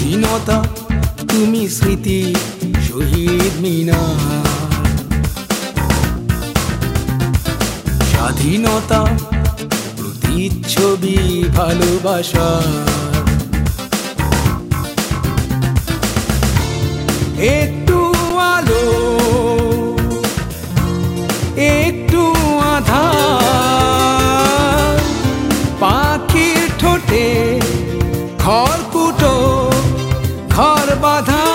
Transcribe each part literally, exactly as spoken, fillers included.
স্বাধীনতা তুমি স্মৃতি শহীদ মিনার, স্বাধীনতা প্রতিচ্ছবি ভালোবাসার। একটু আলো একটু আঁধার, পাখির ঠোঁটে খড়কুটো ঘর বাঁধা।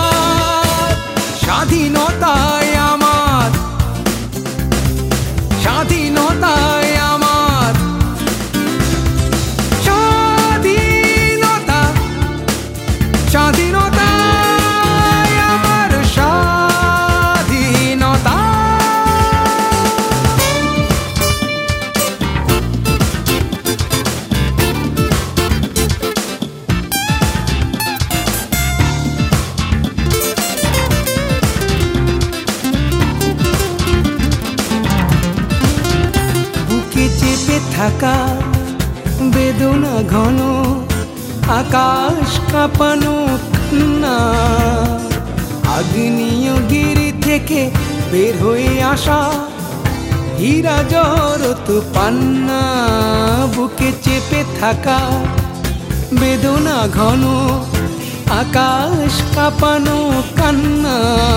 স্বাধীনতায় আমার, স্বাধীনতায় আমার, স্বাধীনতা, স্বাধীনতায় আমার স্বাধীনতা। চেপে থাকা বেদনা ঘন, আকাশ কাঁপানো কান্না, আগ্নেয়গিরি থেকে বের হয়ে আসা হীরা জহরত পান্না। বুকে চেপে থাকা বেদনা ঘন, আকাশ কাঁপানো কান্না,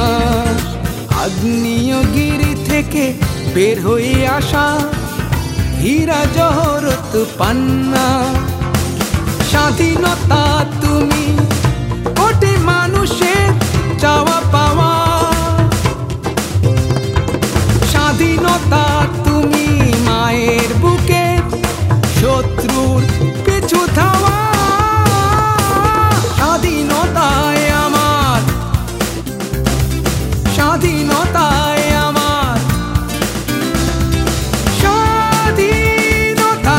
আগ্নেয়গিরি থেকে বের হয়ে আসা হীরা জহরত পান্না। স্বাধীনতা তুমি কোটি মানুষের চাওয়া পাওয়া, স্বাধীনতা তুমি মায়ের বুকে শত্রুর পিছু ধাওয়া। স্বাধীনতায় আমার, স্বাধীনতায় আমার, স্বাধীনতা,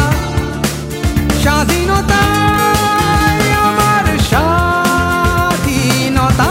স্বাধীনতায় আমার স্বাধীনতা।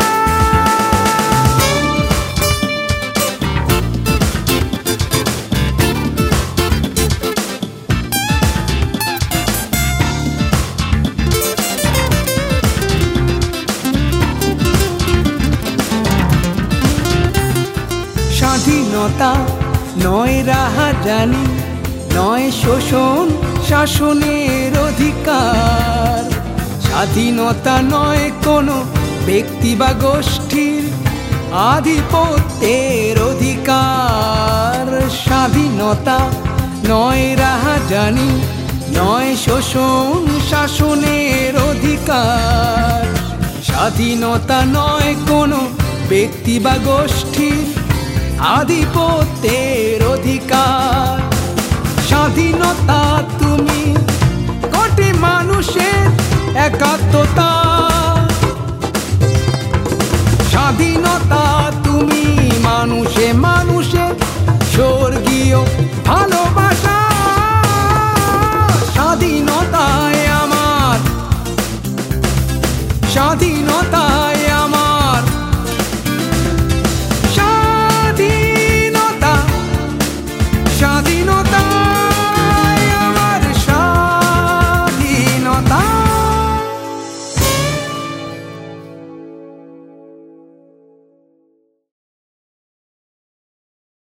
স্বাধীনতা নয় রাহাজানি, নয় শোষণ শাসনের অধিকার। স্বাধীনতা নয় কোনো ব্যক্তি বা গোষ্ঠীর আধিপত্যের অধিকার। স্বাধীনতা নয় রাহাজানি, নয় শোষণ শাসনের অধিকার। স্বাধীনতা নয় কোনো ব্যক্তি বা গোষ্ঠীর আধিপত্যের অধিকার। স্বাধীনতা তুমি কোটি মানুষের একাত্মতা, স্বাধীনতা তুমি মানুষে মানুষে স্বর্গীয় ভালোবাসা।